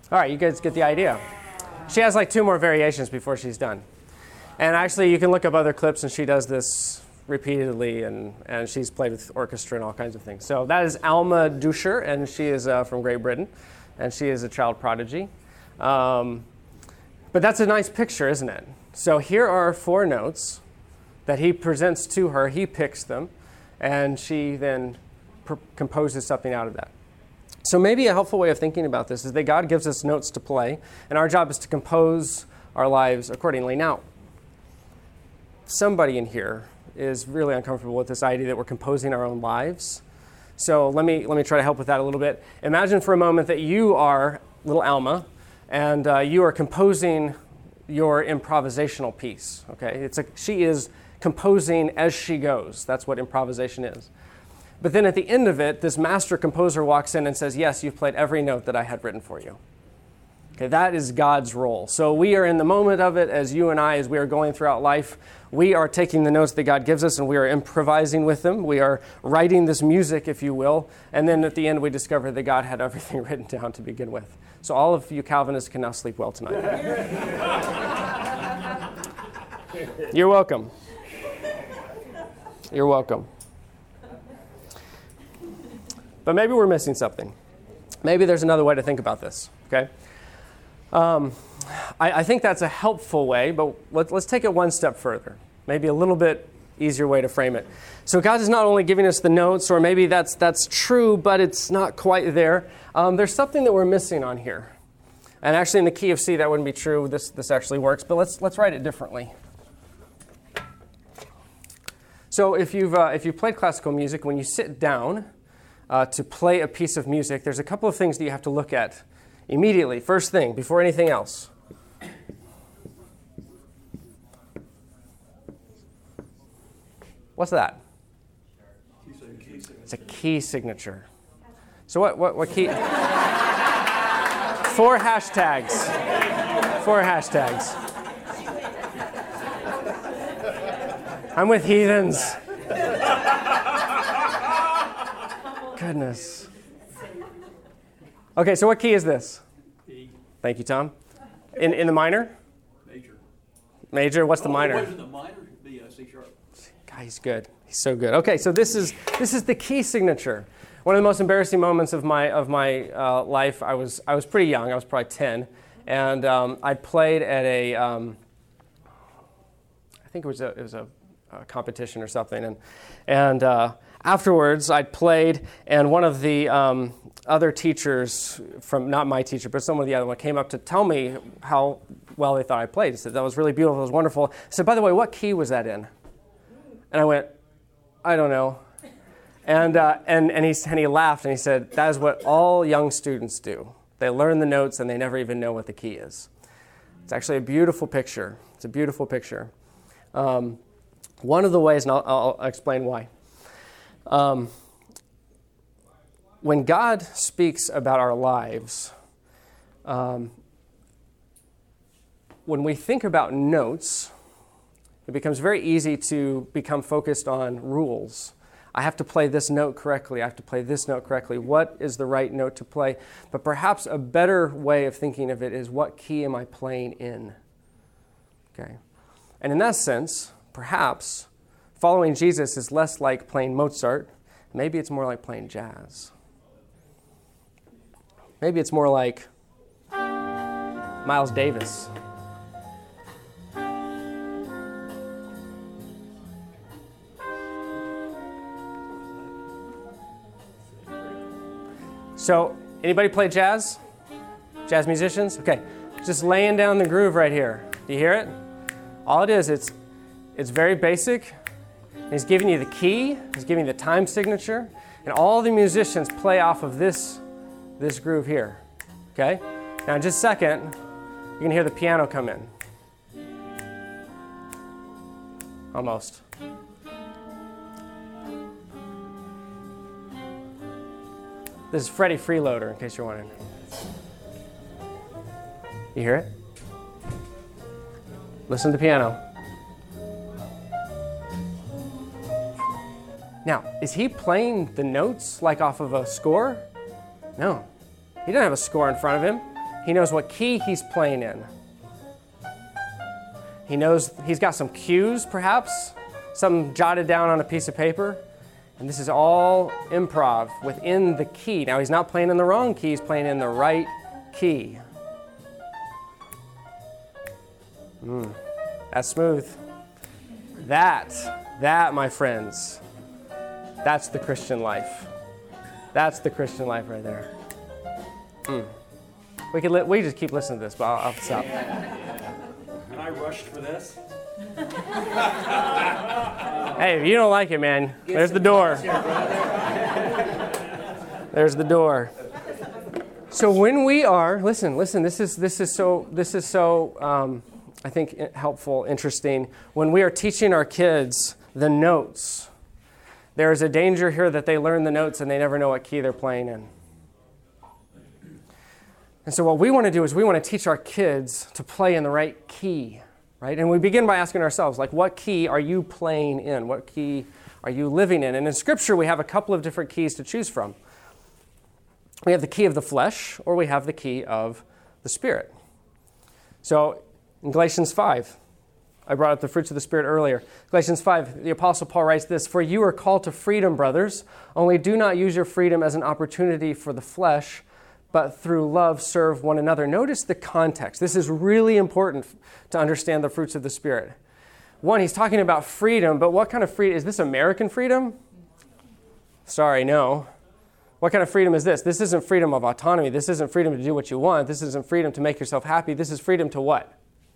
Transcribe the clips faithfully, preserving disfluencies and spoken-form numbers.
All right, you guys get the idea. She has like two more variations before she's done. And actually, you can look up other clips, and she does this repeatedly, and, and she's played with orchestra and all kinds of things. So that is Alma Duscher, and she is uh, from Great Britain, and she is a child prodigy. Um, but that's a nice picture, isn't it? So here are four notes that he presents to her. He picks them, and she then pr- composes something out of that. So maybe a helpful way of thinking about this is that God gives us notes to play, and our job is to compose our lives accordingly. Now, somebody in here is really uncomfortable with this idea that we're composing our own lives. So let me let me try to help with that a little bit. Imagine for a moment that you are little Alma, and uh, you are composing your improvisational piece. Okay, it's a, she is composing as she goes. That's what improvisation is. But then at the end of it, this master composer walks in and says, yes, you've played every note that I had written for you. Okay, that is God's role. So we are in the moment of it, as you and I, as we are going throughout life, we are taking the notes that God gives us and we are improvising with them. We are writing this music, if you will. And then at the end, we discover that God had everything written down to begin with. So all of you Calvinists can now sleep well tonight. You're welcome. You're welcome. But maybe we're missing something. Maybe there's another way to think about this, okay? Um, I, I think that's a helpful way, but let, let's take it one step further. Maybe a little bit easier way to frame it. So God is not only giving us the notes, or maybe that's that's true, but it's not quite there. Um, there's something that we're missing on here. And actually in the key of C, that wouldn't be true. This this actually works, but let's let's write it differently. So if you've uh, if you've played classical music, when you sit down uh, to play a piece of music, there's a couple of things that you have to look at immediately. First thing, before anything else. What's that? It's a key signature. So what what what key? Four hashtags. Four hashtags. I'm with heathens. Goodness. Okay, so what key is this? E. Thank you, Tom. In in the minor? Major. Major. What's the Oh, minor? it wasn't the minor. It'd be uh, C sharp. God, he's good. He's so good. Okay, so this is this is the key signature. One of the most embarrassing moments of my of my uh, life. I was I was pretty young. I was probably ten, and um, I played at a um, I think it was a it was a, a competition or something, and and uh, afterwards I played, and one of the um, other teachers from not my teacher, but someone of the other one came up to tell me how well they thought I played. He said that was really beautiful. It was wonderful. I said, by the way, what key was that in? And I went, I don't know. And uh, and and he and he laughed and he said, that is what all young students do. They learn the notes and they never even know what the key is. It's actually a beautiful picture. It's a beautiful picture. Um, one of the ways, and I'll, I'll explain why. Um, when God speaks about our lives, um, when we think about notes, it becomes very easy to become focused on rules. I have to play this note correctly. I have to play this note correctly. What is the right note to play? But perhaps a better way of thinking of it is, what key am I playing in? Okay. And in that sense, perhaps following Jesus is less like playing Mozart. Maybe it's more like playing jazz. Maybe it's more like Miles Davis. So, anybody play jazz? Jazz musicians? Okay, just laying down the groove right here. Do you hear it? All it is, it's it's very basic. He's giving you the key. He's giving you the time signature, and all the musicians play off of this this groove here. Okay. Now, in just a second, you're gonna hear the piano come in. Almost. This is Freddie Freeloader, in case you're wondering. You hear it? Listen to the piano. Now, is he playing the notes like off of a score? No. He doesn't have a score in front of him. He knows what key he's playing in. He knows he's got some cues, perhaps, something jotted down on a piece of paper. And this is all improv within the key. Now, he's not playing in the wrong key. He's playing in the right key. Mm, that's smooth. That, that, my friends, that's the Christian life. That's the Christian life right there. Mm. We could li- we just keep listening to this, but I'll, I'll stop. And I rushed for this. Hey, if you don't like it, man, there's the door. There's the door. So when we are, listen, listen, this is this is so this is so um, I think helpful, interesting. When we are teaching our kids the notes, there is a danger here that they learn the notes and they never know what key they're playing in. And so what we want to do is we want to teach our kids to play in the right key, right? And we begin by asking ourselves, like, what key are you playing in? What key are you living in? And in Scripture, we have a couple of different keys to choose from. We have the key of the flesh, or we have the key of the Spirit. So in Galatians five, I brought up the fruits of the Spirit earlier. Galatians five, the Apostle Paul writes this, "For you are called to freedom, brothers, only do not use your freedom as an opportunity for the flesh, but through love serve one another." Notice the context. This is really important to understand the fruits of the Spirit. One, he's talking about freedom, but what kind of freedom? Is this American freedom? Sorry, no. What kind of freedom is this? This isn't freedom of autonomy. This isn't freedom to do what you want. This isn't freedom to make yourself happy. This is freedom to what?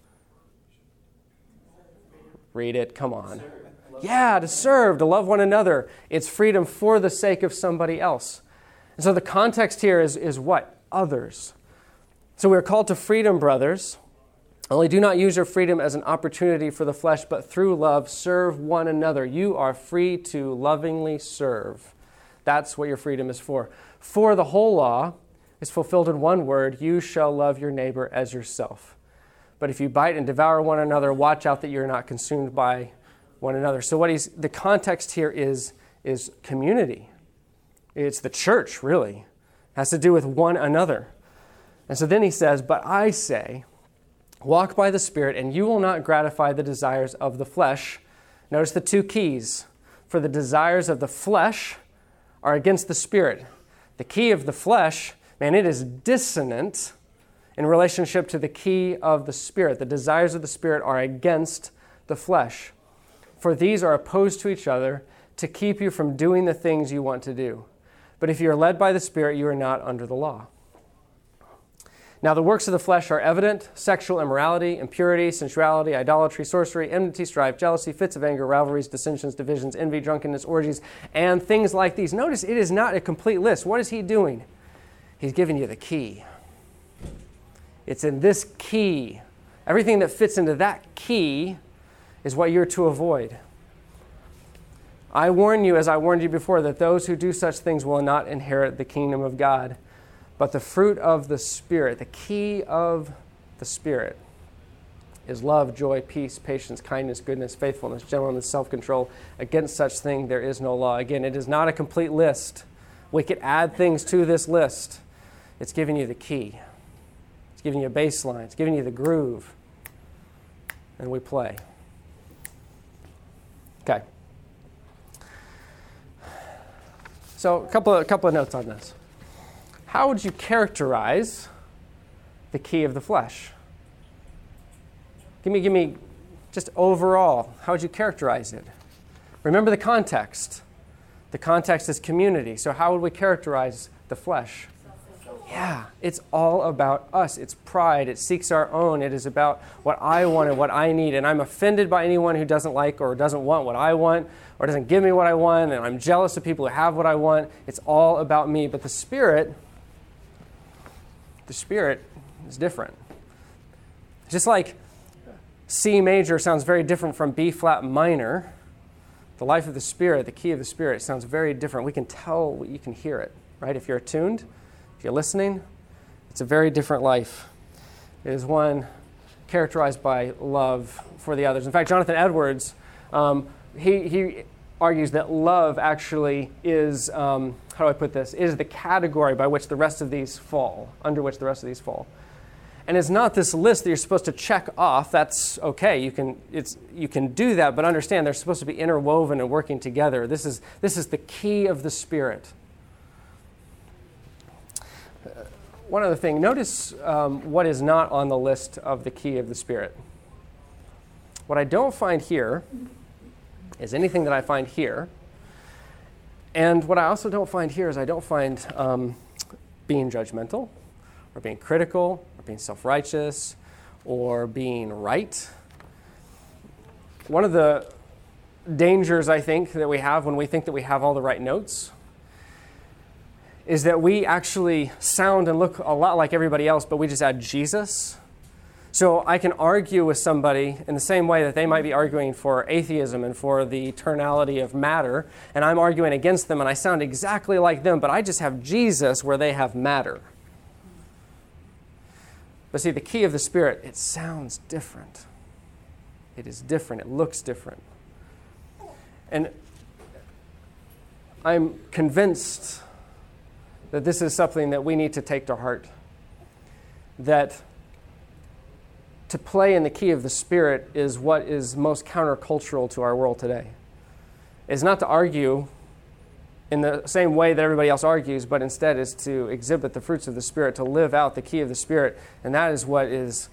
Read it. Come on. Yeah, to serve, to love one another. It's freedom for the sake of somebody else. And so the context here is, is what? Others. So we're called to freedom, brothers. Only do not use your freedom as an opportunity for the flesh, but through love serve one another. You are free to lovingly serve. That's what your freedom is for. For the whole law is fulfilled in one word, you shall love your neighbor as yourself. But if you bite and devour one another, watch out that you're not consumed by one another. So what he's, the context here is, is community. It's the church, really. It has to do with one another. And so then he says, but I say, walk by the Spirit, and you will not gratify the desires of the flesh. Notice the two keys. For the desires of the flesh are against the Spirit. The key of the flesh, man, it is dissonant in relationship to the key of the Spirit. The desires of the Spirit are against the flesh. For these are opposed to each other to keep you from doing the things you want to do. But if you are led by the Spirit, you are not under the law. Now the works of the flesh are evident: sexual immorality, impurity, sensuality, idolatry, sorcery, enmity, strife, jealousy, fits of anger, rivalries, dissensions, divisions, envy, drunkenness, orgies, and things like these. Notice it is not a complete list. What is he doing? He's giving you the key. It's in this key. Everything that fits into that key is what you're to avoid. I warn you, as I warned you before, that those who do such things will not inherit the kingdom of God. But the fruit of the Spirit, the key of the Spirit, is love, joy, peace, patience, kindness, goodness, faithfulness, gentleness, self-control. Against such thing there is no law. Again, it is not a complete list. We could add things to this list. It's giving you the key. It's giving you a baseline. It's giving you the groove. And we play. Okay. So a couple of, a couple of notes on this. How would you characterize the key of the flesh? Give me, give me just overall, how would you characterize it? Remember the context. The context is community. So how would we characterize the flesh? Yeah, it's all about us. It's pride. It seeks our own. It is about what I want and what I need. And I'm offended by anyone who doesn't like or doesn't want what I want or doesn't give me what I want. And I'm jealous of people who have what I want. It's all about me. But the Spirit, the Spirit is different. Just like C major sounds very different from B flat minor, the life of the Spirit, the key of the Spirit, sounds very different. We can tell, you can hear it, right? If you're attuned, if you're listening, it's a very different life. It is one characterized by love for the others. In fact, Jonathan Edwards, um, he, he argues that love actually is, um, how do I put this, is the category by which the rest of these fall, under which the rest of these fall. And it's not this list that you're supposed to check off. That's okay. You can it's you can do that, but understand they're supposed to be interwoven and working together. This is this is the key of the Spirit. Uh, one other thing. Notice um, what is not on the list of the key of the Spirit. What I don't find here is anything that I find here. And what I also don't find here is I don't find um, being judgmental or being critical or being self-righteous or being right. One of the dangers, I think, that we have when we think that we have all the right notes is that we actually sound and look a lot like everybody else, but we just add Jesus. So I can argue with somebody in the same way that they might be arguing for atheism and for the eternality of matter, and I'm arguing against them, and I sound exactly like them, but I just have Jesus where they have matter. But see, the key of the Spirit, it sounds different. It is different. It looks different. And I'm convinced that this is something that we need to take to heart, that to play in the key of the Spirit is what is most countercultural to our world today. It's not to argue in the same way that everybody else argues, but instead is to exhibit the fruits of the Spirit, to live out the key of the Spirit, and that is what is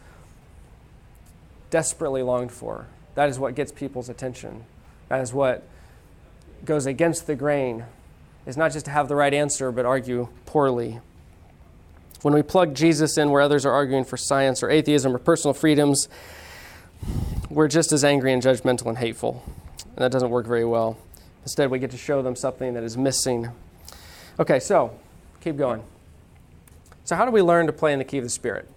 desperately longed for. That is what gets people's attention. That is what goes against the grain. It's not just to have the right answer, but argue poorly. When we plug Jesus in where others are arguing for science or atheism or personal freedoms, we're just as angry and judgmental and hateful. And that doesn't work very well. Instead, we get to show them something that is missing. Okay, so keep going. So how do we learn to play in the key of the Spirit?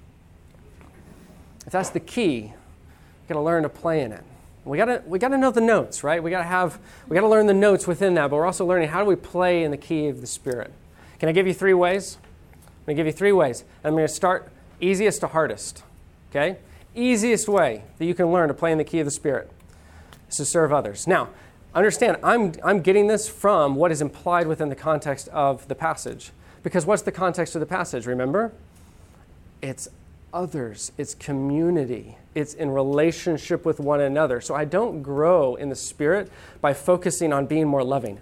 If that's the key, we've got to learn to play in it. We got to we got to know the notes, right? We got to have we got to learn the notes within that, but we're also learning how do we play in the key of the Spirit. Can I give you three ways? I'm going to give you three ways. I'm going to start easiest to hardest, okay? Easiest way that you can learn to play in the key of the Spirit is to serve others. Now, understand, I'm, I'm getting this from what is implied within the context of the passage. Because what's the context of the passage, remember? It's others. It's community. It's in relationship with one another. So I don't grow in the Spirit by focusing on being more loving.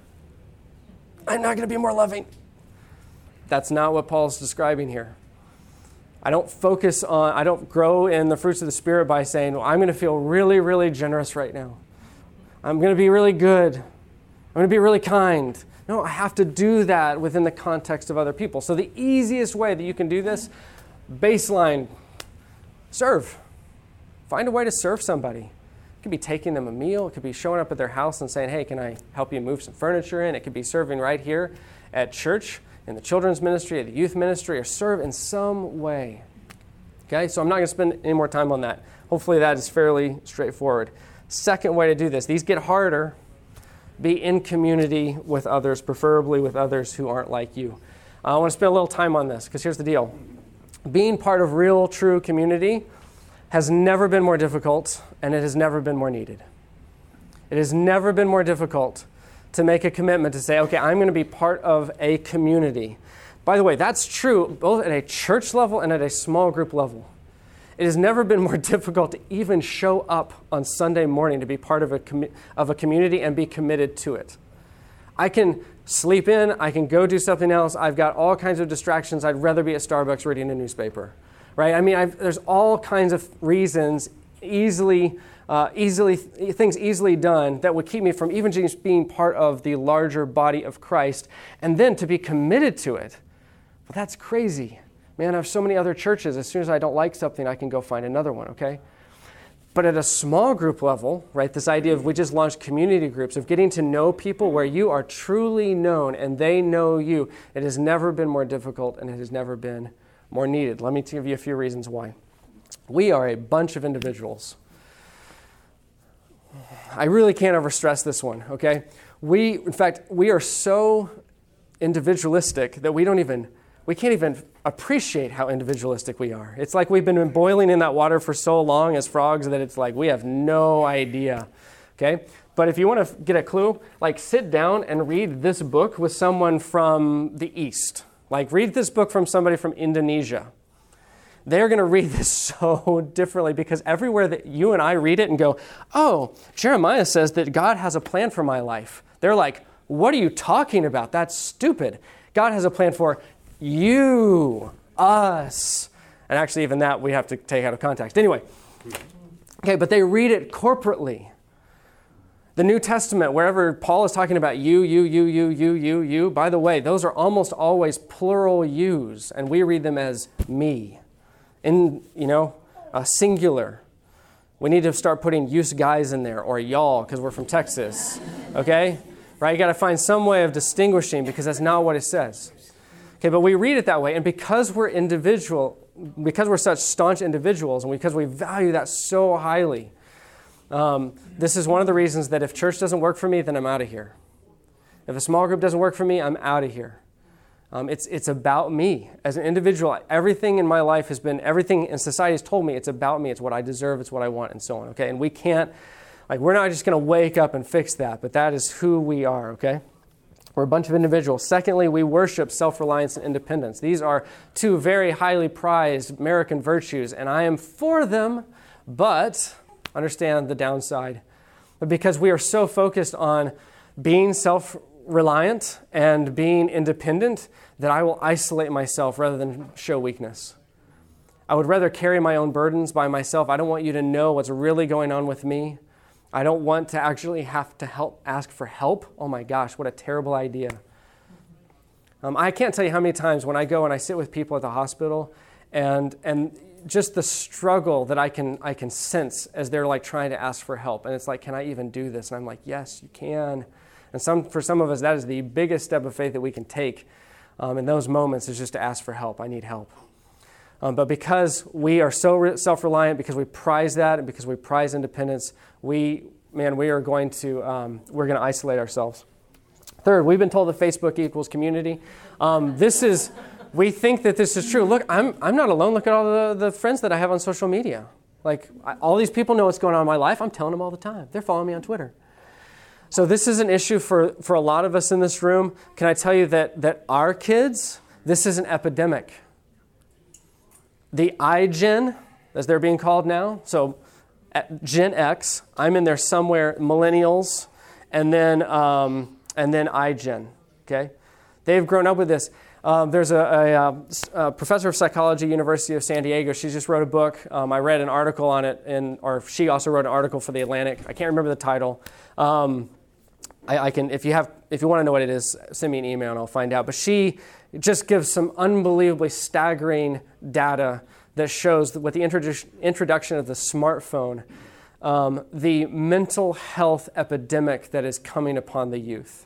I'm not going to be more loving. That's not what Paul's describing here. I don't focus on, I don't grow in the fruits of the Spirit by saying, well, I'm going to feel really, really generous right now. I'm going to be really good. I'm going to be really kind. No, I have to do that within the context of other people. So the easiest way that you can do this, baseline, serve. Find a way to serve somebody. It could be taking them a meal. It could be showing up at their house and saying, hey, can I help you move some furniture in? It could be serving right here at church, in the children's ministry, at the youth ministry, or serve in some way. Okay, so I'm not going to spend any more time on that. Hopefully that is fairly straightforward. Second way to do this, these get harder. Be in community with others, preferably with others who aren't like you. Uh, I want to spend a little time on this, because here's the deal. Being part of real, true community has never been more difficult, and it has never been more needed. It has never been more difficult to make a commitment to say, okay, I'm going to be part of a community. By the way, that's true both at a church level and at a small group level. It has never been more difficult to even show up on Sunday morning to be part of a com- of a community and be committed to it. I can sleep in, I can go do something else, I've got all kinds of distractions, I'd rather be at Starbucks reading a newspaper, right? I mean, I've, there's all kinds of reasons, easily Uh, easily things easily done that would keep me from even just being part of the larger body of Christ, and then to be committed to it. Well, that's crazy. Man, I have so many other churches. As soon as I don't like something, I can go find another one, okay? But at a small group level, right, this idea of we just launched community groups, of getting to know people where you are truly known and they know you, it has never been more difficult and it has never been more needed. Let me give you a few reasons why. We are a bunch of individuals. I really can't overstress this one, okay? We, in fact, we are so individualistic that we don't even, we can't even appreciate how individualistic we are. It's like we've been boiling in that water for so long as frogs that it's like we have no idea, okay? But if you want to get a clue, like sit down and read this book with someone from the East. Like read this book from somebody from Indonesia. they're going to read this so differently, because everywhere that you and I read it and go, oh, Jeremiah says that God has a plan for my life, they're like, what are you talking about? That's stupid. God has a plan for you, us. And actually, even that we have to take out of context. Anyway, okay, but they read it corporately. The New Testament, wherever Paul is talking about you, you, you, you, you, you, you, by the way, those are almost always plural yous, and we read them as me. In, you know, a singular. We need to start putting use guys in there, or y'all, because we're from Texas. Okay? Right? You got to find some way of distinguishing, because that's not what it says. Okay, but we read it that way, and because we're individual, because we're such staunch individuals, and because we value that so highly, um, this is one of the reasons that if church doesn't work for me, then I'm out of here. If a small group doesn't work for me, I'm out of here. Um, it's it's about me as an individual. Everything in my life has been, everything in society has told me it's about me. It's what I deserve. It's what I want, and so on. Okay, and we can't, like, we're not just going to wake up and fix that, but that is who we are. Okay, we're a bunch of individuals. Secondly, we worship self-reliance and independence. These are two very highly prized American virtues, and I am for them, but understand the downside. But because we are so focused on being self-reliant and being independent, that I will isolate myself rather than show weakness. I would rather carry my own burdens by myself. I don't want you to know what's really going on with me. I don't want to actually have to help, ask for help. Oh my gosh, what a terrible idea. Um, I can't tell you how many times when I go and I sit with people at the hospital, and and just the struggle that I can I can sense as they're like trying to ask for help. And it's like, can I even do this? And I'm like, yes, you can. And some for some of us, that is the biggest step of faith that we can take um, in those moments, is just to ask for help. I need help. Um, but because we are so re- self-reliant, because we prize that, and because we prize independence, we, man, we are going to, um, we're going to isolate ourselves. Third, we've been told that Facebook equals community. Um, this is, we think that this is true. Look, I'm I'm not alone. Look at all the, the friends that I have on social media. Like, I, all these people know what's going on in my life. I'm telling them all the time. They're following me on Twitter. So this is an issue for, for a lot of us in this room. Can I tell you that that our kids, this is an epidemic. The iGen, as they're being called now, so Gen X, I'm in there somewhere, millennials, and then um, and then iGen, okay? They've grown up with this. Um, there's a, a, a professor of psychology, University of San Diego. She just wrote a book. Um, I read an article on it, in, or she also wrote an article for The Atlantic. I can't remember the title. Um, I, I can, if you have, if you want to know what it is, send me an email and I'll find out. But she just gives some unbelievably staggering data that shows that with the introdu- introduction of the smartphone, um, the mental health epidemic that is coming upon the youth.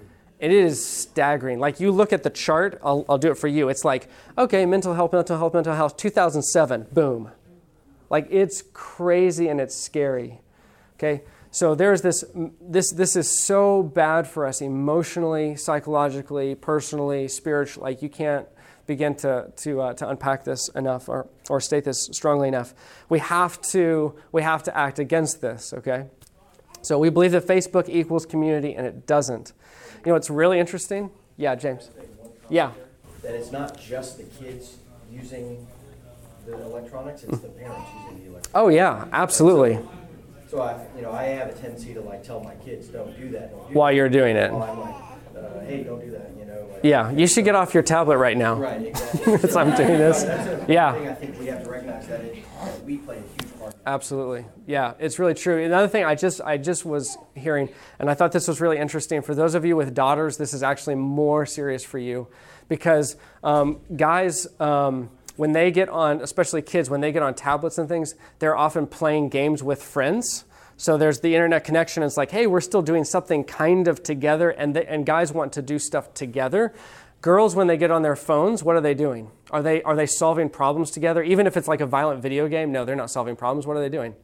It is staggering. Like, you look at the chart, I'll, I'll do it for you. It's like, okay, mental health, mental health, mental health, two thousand seven, boom. Like, it's crazy and it's scary. Okay, so there's this, this, this is so bad for us emotionally, psychologically, personally, spiritually. Like, you can't begin to to uh, to unpack this enough, or or state this strongly enough. We have to we have to act against this. Okay, so we believe that Facebook equals community, and it doesn't. You know, it's really interesting. Yeah, James. Yeah. That it's not just the kids using the electronics; it's the parents using the electronics. Oh yeah, absolutely. So, so I, you know, I have a tendency to like tell my kids, "Don't do that." Don't do While that. you're doing it. While I'm like, uh, "Hey, don't do that." You know. Like, Yeah, you should get off your tablet right now. Right. Exactly. As I'm doing this. That's a Yeah. thing I think we have to recognize that, it, that we play a huge part. Absolutely. Yeah, it's really true. Another thing I just I just was hearing, and I thought this was really interesting. For those of you with daughters, this is actually more serious for you, because um, guys, um, when they get on, especially kids, when they get on tablets and things, they're often playing games with friends. So there's the internet connection. It's like, hey, we're still doing something kind of together, and the, and guys want to do stuff together. Girls, when they get on their phones, what are they doing? Are they are they solving problems together? Even if it's like a violent video game, no, they're not solving problems. What are they doing?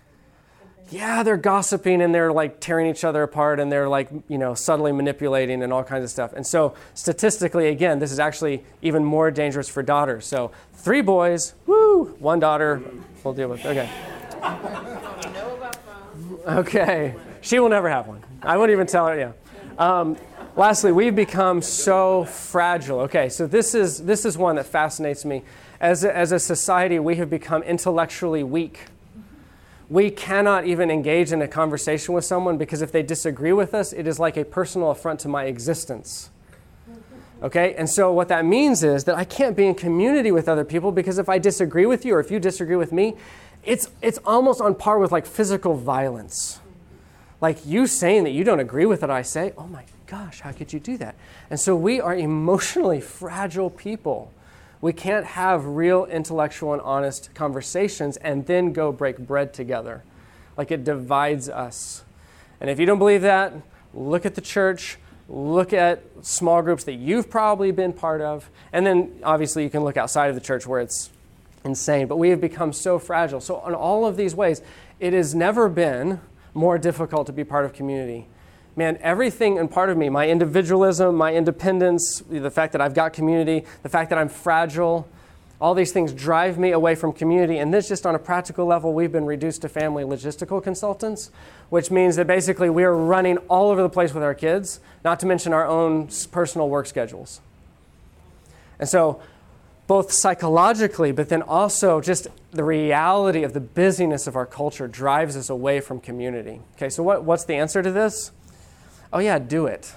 Yeah, they're gossiping, and they're like tearing each other apart, and they're like, you know, subtly manipulating and all kinds of stuff. And so statistically, again, this is actually even more dangerous for daughters. So three boys, woo, one daughter, we'll deal with. Okay. Okay. She will never have one. I wouldn't even tell her, yeah. Um, Lastly, we've become so fragile. Okay, so this is this is one that fascinates me. As a, as a society, we have become intellectually weak. We cannot even engage in a conversation with someone because if they disagree with us, it is like a personal affront to my existence. Okay, and so what that means is that I can't be in community with other people because if I disagree with you or if you disagree with me, it's it's almost on par with like physical violence. Like you saying that you don't agree with what I say, oh my gosh, how could you do that? And so we are emotionally fragile people. We can't have real intellectual and honest conversations and then go break bread together. Like it divides us. And if you don't believe that, look at the church, look at small groups that you've probably been part of, and then obviously you can look outside of the church where it's insane. But we have become so fragile. So in all of these ways, it has never been more difficult to be part of community. Man, everything and part of me, my individualism, my independence, the fact that I've got community, the fact that I'm fragile, all these things drive me away from community. And this just on a practical level, we've been reduced to family logistical consultants, which means that basically we are running all over the place with our kids, not to mention our own personal work schedules. And so both psychologically, but then also just the reality of the busyness of our culture drives us away from community. Okay, so what, what's the answer to this? Oh yeah, do it.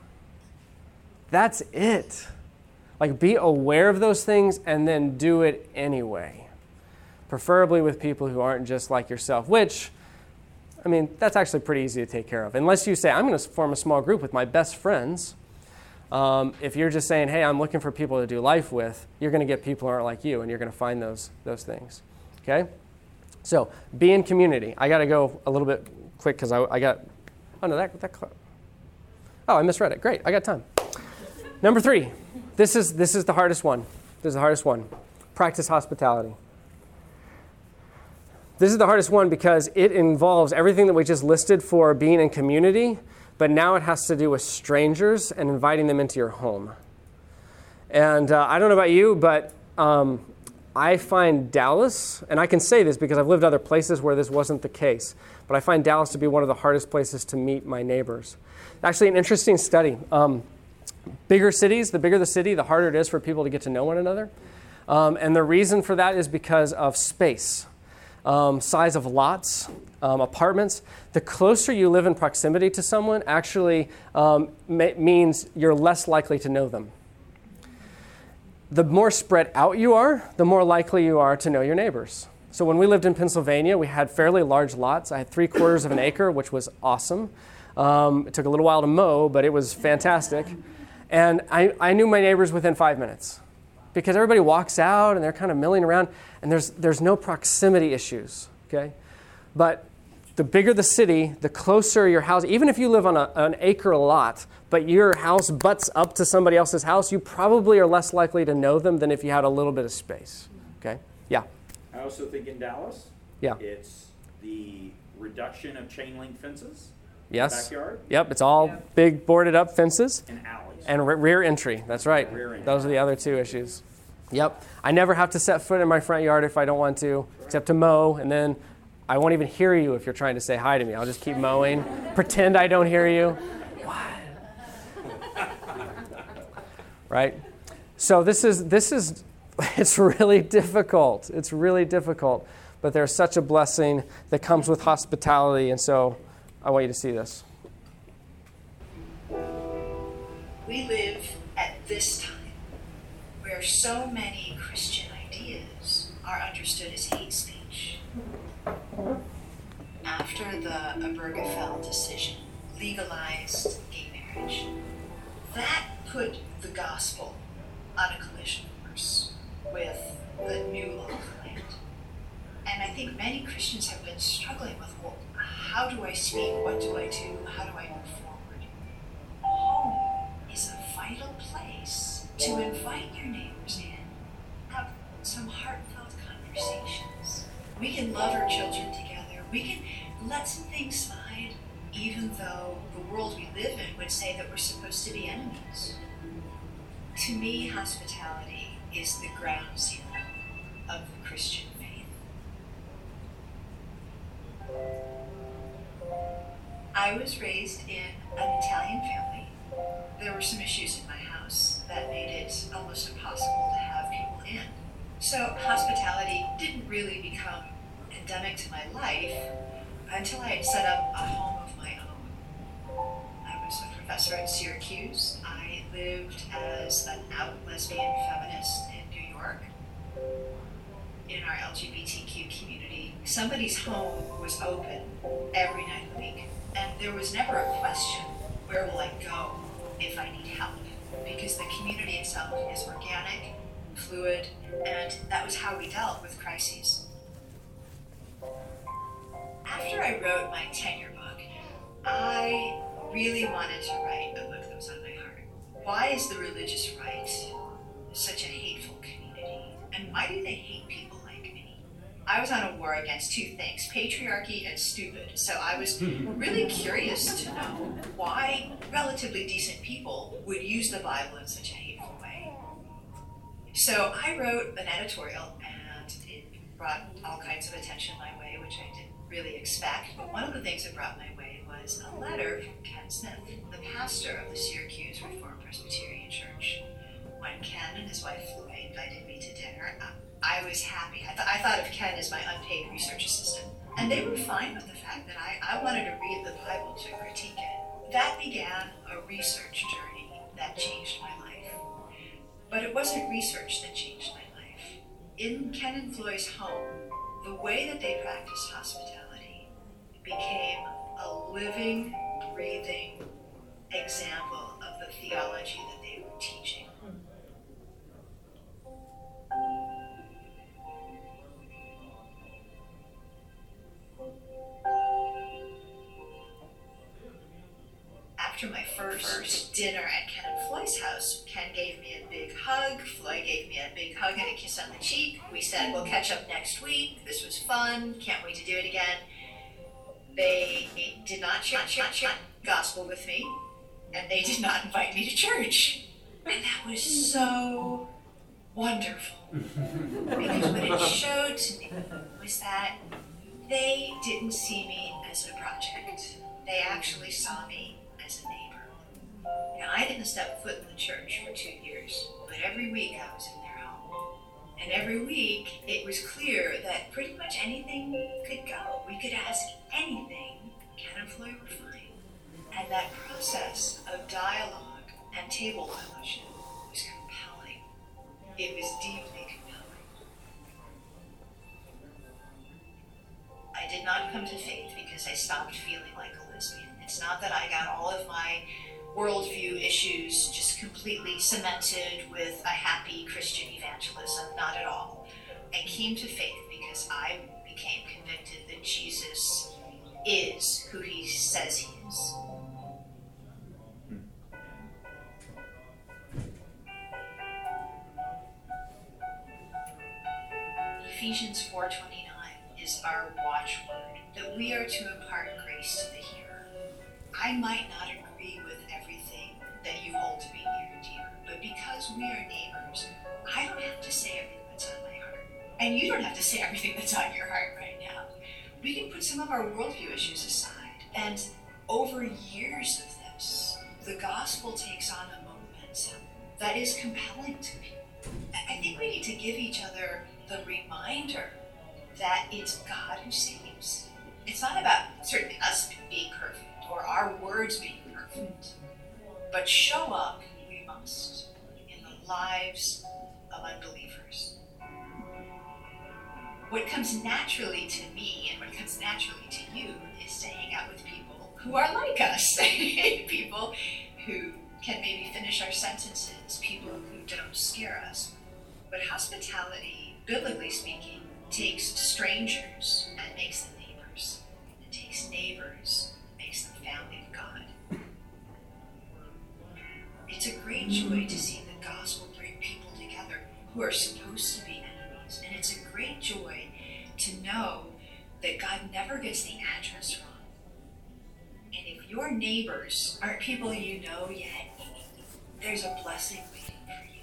That's it. Like be aware of those things and then do it anyway. Preferably with people who aren't just like yourself, which, I mean, that's actually pretty easy to take care of. Unless you say, I'm going to form a small group with my best friends. Um, if you're just saying, hey, I'm looking for people to do life with, you're going to get people who aren't like you, and you're going to find those those things. Okay? So be in community. I got to go a little bit quick because I, I got, oh no, that, that, oh, I misread it. Great, I got time. Number three, this is this is the hardest one. This is the hardest one. Practice hospitality. This is the hardest one because it involves everything that we just listed for being in community, but now it has to do with strangers and inviting them into your home. And uh, I don't know about you, but um, I find Dallas, and I can say this because I've lived other places where this wasn't the case, but I find Dallas to be one of the hardest places to meet my neighbors. Actually, an interesting study. Um, bigger cities, the bigger the city, the harder it is for people to get to know one another. Um, and the reason for that is because of space. Um, size of lots, um, apartments. The closer you live in proximity to someone actually um, ma- means you're less likely to know them. The more spread out you are, the more likely you are to know your neighbors. So when we lived in Pennsylvania, we had fairly large lots. I had three quarters of an acre, which was awesome. Um, it took a little while to mow, but it was fantastic. And I, I knew my neighbors within five minutes. Because everybody walks out and they're kind of milling around, and there's there's no proximity issues, okay? But the bigger the city, the closer your house, even if you live on a, an acre lot, but your house butts up to somebody else's house, you probably are less likely to know them than if you had a little bit of space, okay? Yeah? I also think in Dallas, yeah. it's the reduction of chain link fences yes. in the backyard. Yep, it's all yeah. big boarded up fences. And alleys. And re- rear entry, that's right. Rear entry. Those are the other two issues. Yep. I never have to set foot in my front yard if I don't want to, except to mow, and then I won't even hear you if you're trying to say hi to me. I'll just keep mowing, pretend I don't hear you. What? Right? So this is, this is, it's really difficult. It's really difficult. But there's such a blessing that comes with hospitality, and so I want you to see this. We live at this time where so many Christian ideas are understood as hate speech. After the Obergefell decision legalized gay marriage, that put the gospel on a collision course with the new law of the land. And I think many Christians have been struggling with, well, how do I speak? What do I do? How do I move forward? Home is a vital place to invite your neighbors in, have some heartfelt conversations. We can love our children together. We can let some things slide, even though the world we live in would say that we're supposed to be enemies. To me, hospitality is the ground zero of the Christian faith. I was raised in an Italian family there were some issues in my house that made it almost impossible to have people in. So hospitality didn't really become endemic to my life until I had set up a home of my own. I was a professor at Syracuse. I lived as an out lesbian feminist in New York. In our L G B T Q community, somebody's home was open every night of the week. And there was never a question, where will I go if I need help? Because the community itself is organic, fluid, and that was how we dealt with crises. After I wrote my tenure book, I really wanted to write a book that was on my heart. Why is the religious right such a hateful community? And why do they hate people like me? I was on a war against two things, patriarchy and stupid. So I was really curious to know why relatively decent people would use the Bible in such a hateful way. So I wrote an editorial, and it brought all kinds of attention my way, which I didn't really expect. But one of the things it brought my way was a letter from Ken Smith, the pastor of the Syracuse Reformed Presbyterian Church. When Ken and his wife Floyd invited me to dinner, I was happy. I, th- I thought of Ken as my unpaid research assistant. And they were fine with the fact that I, I wanted to read the Bible to critique it. That began a research journey that changed my life. But it wasn't research that changed my life. In Ken and Floyd's home, the way that they practiced hospitality became a living, breathing example of the theology that they were teaching. After my first, first dinner at Ken and Floyd's house, Ken gave me a big hug, Floyd gave me a big hug and a kiss on the cheek. We said, we'll catch up next week. This was fun. Can't wait to do it again. They did not share the gospel with me, and they did not invite me to church. And that was so wonderful. Because what it showed to me was that they didn't see me as a project. They actually saw me as a neighbor. Now, I didn't step foot in the church for two years, but every week I was in their home. And every week it was clear that pretty much anything could go. We could ask anything. Ken and Floyd were fine. And that process of dialogue and table fellowship was compelling. It was deeply compelling. I did not come to faith because I stopped feeling like a lesbian. It's not that I got all of my worldview issues just completely cemented with a happy Christian evangelism, not at all. I came to faith because I became convicted that Jesus is who he says he is. Ephesians four twenty-nine is our watchword, that we are to impart grace to the hearer. I might not agree with everything that you hold to be near and dear, but because we are neighbors, I don't have to say everything that's on my heart. And you don't have to say everything that's on your heart right now. We can put some of our worldview issues aside. And over years of this, the gospel takes on a momentum that is compelling to people. I think we need to give each other the reminder that it's God who saves. It's not about certainly us being perfect or our words being perfect, but show up we must in the lives of unbelievers. What comes naturally to me and what comes naturally to you is to hang out with people who are like us, people who can maybe finish our sentences, people who don't scare us. But hospitality, biblically speaking, takes strangers and makes them neighbors. It takes neighbors, makes them family of God. It's a great joy to see the gospel bring people together who are supposed to be enemies. And it's a great joy to know that God never gets the address wrong. And if your neighbors aren't people you know yet, there's a blessing waiting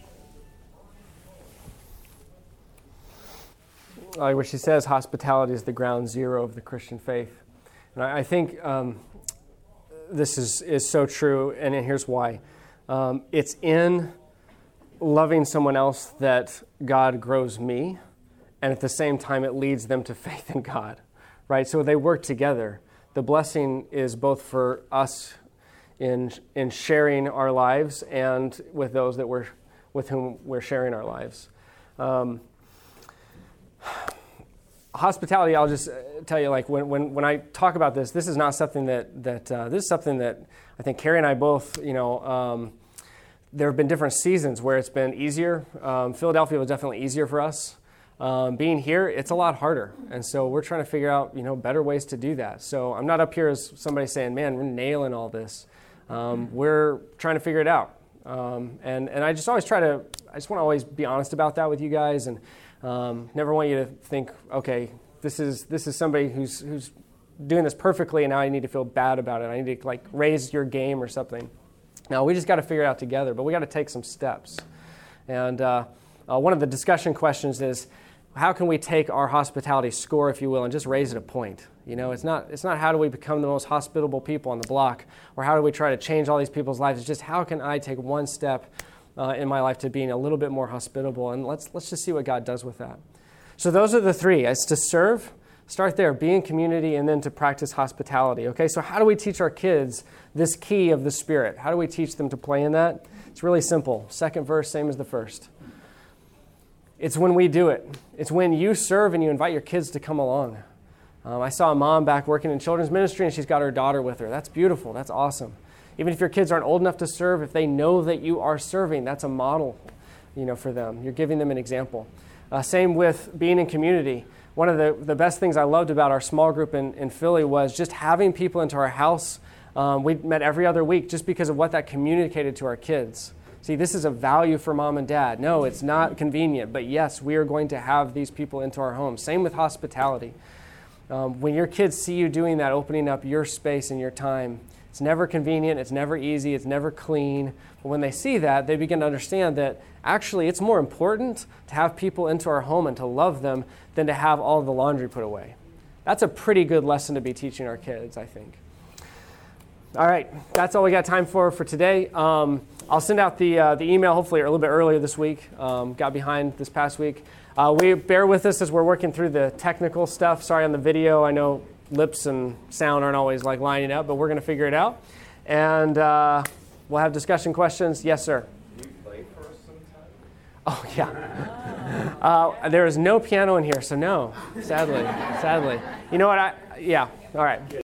for you. Like what she says, hospitality is the ground zero of the Christian faith. And I, I think um, this is, is so true, and here's why. Um, it's in loving someone else that God grows me, and at the same time it leads them to faith in God, right? So they work together. The blessing is both for us in in sharing our lives and with those that we're with whom we're sharing our lives. Um, hospitality, I'll just tell you, like when, when when I talk about this, this is not something that that uh, this is something that I think Carrie and I both, you know, um, there have been different seasons where it's been easier. Um, Philadelphia was definitely easier for us. Um, being here, it's a lot harder. And so we're trying to figure out, you know, better ways to do that. So I'm not up here as somebody saying, man, we're nailing all this. Um, we're trying to figure it out. Um, and, and I just always try to, I just want to always be honest about that with you guys, and um, never want you to think, okay, this is this is somebody who's who's doing this perfectly and now I need to feel bad about it. I need to like raise your game or something. No, we just got to figure it out together, but we got to take some steps. And uh, uh, one of the discussion questions is, how can we take our hospitality score, if you will, and just raise it a point? You know, it's not it's not how do we become the most hospitable people on the block, or how do we try to change all these people's lives. It's just how can I take one step uh, in my life to being a little bit more hospitable, and let's let's just see what God does with that. So those are the three. It's to serve, start there, be in community, and then to practice hospitality. Okay, so how do we teach our kids this key of the Spirit? How do we teach them to play in that? It's really simple. Second verse, same as the first. It's when we do it. It's when you serve and you invite your kids to come along. Um, I saw a mom back working in children's ministry, and she's got her daughter with her. That's beautiful. That's awesome. Even if your kids aren't old enough to serve, if they know that you are serving, that's a model, you know, for them. You're giving them an example. Uh, same with being in community. One of the, the best things I loved about our small group in, in Philly was just having people into our house. Um, we met every other week just because of what that communicated to our kids. See, this is a value for mom and dad. No, it's not convenient, but yes, we are going to have these people into our home. Same with hospitality. Um, when your kids see you doing that, opening up your space and your time, it's never convenient, it's never easy, it's never clean. But when they see that, they begin to understand that actually it's more important to have people into our home and to love them than to have all the laundry put away. That's a pretty good lesson to be teaching our kids, I think. All right, that's all we got time for for today. Um, I'll send out the uh, the email hopefully a little bit earlier this week. Um, got behind this past week. Uh, we bear with us as we're working through the technical stuff. Sorry on the video. I know lips and sound aren't always like lining up, but we're going to figure it out. And uh, we'll have discussion questions. Yes, sir. Can you play for us sometime? Oh yeah. Uh, there is no piano in here, so no. Sadly, sadly. You know what? I yeah. All right.